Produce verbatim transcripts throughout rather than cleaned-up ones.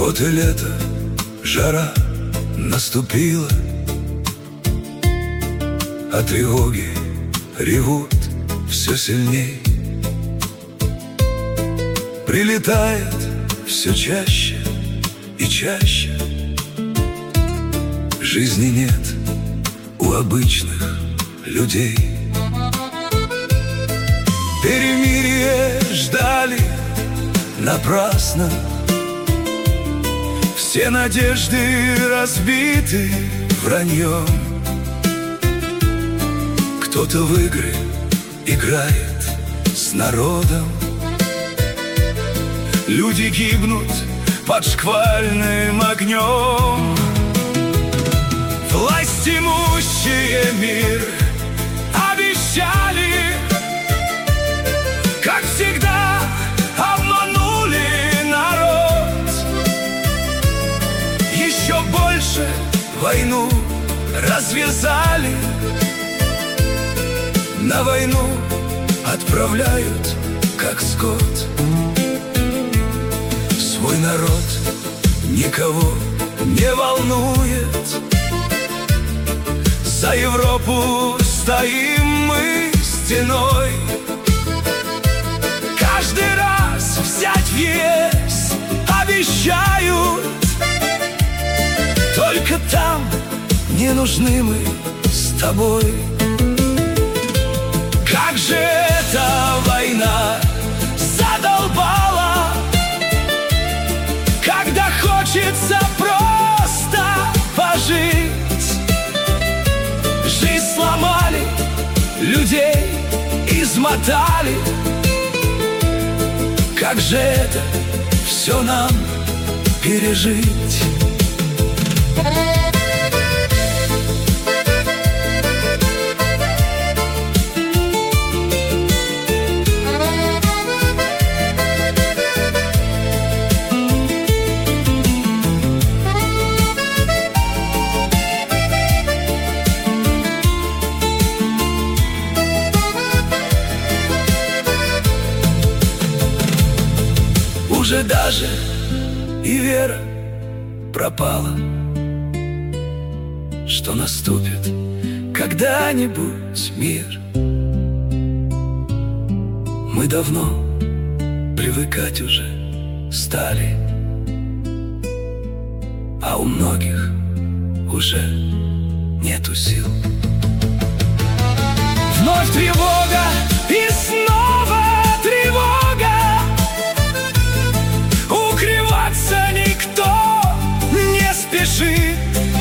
Вот и лето, жара наступила, а тревоги ревут все сильней. Прилетает все чаще и чаще. Жизни нет у обычных людей. Перемирие ждали напрасно. Все надежды разбиты враньем. Кто-то в игры играет с народом. Люди гибнут под шквальным огнем. Власть имущие мир обещали, как всегда обманули народ. Еще больше войну развязали. На войну отправляют, как скот. Свой народ никого не волнует. За Европу стоим мы стеной. Каждый раз взять в ЕС обещают. Только там не нужны мы с тобой. Как же эта война задолбала, когда хочется просто пожить. Жизнь сломали, людей измотали. Как же это все нам пережить? Уже даже и вера пропала, что наступит когда-нибудь мир. Мы давно привыкать уже стали, а у многих уже нету сил. Вновь тревога и снова тревога. Укрываться никто не спешит.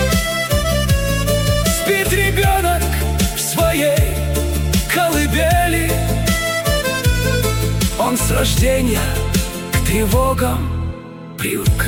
Спит ребенок в своей колыбели. Он с рождения к тревогам привык.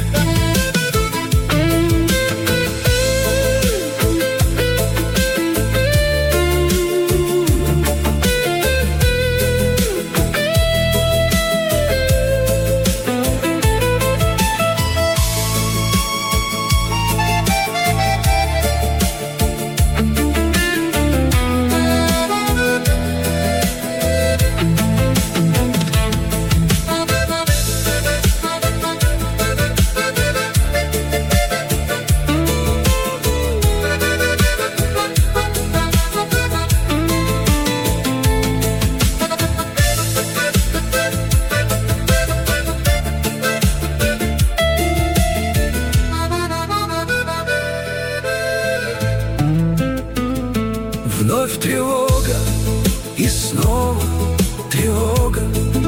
Вновь тревога и снова тревога.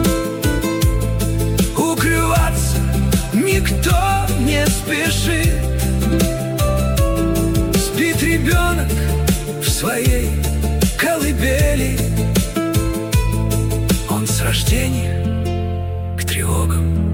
Укрываться никто не спешит. Спит ребенок в своей колыбели. Он с рождения к тревогам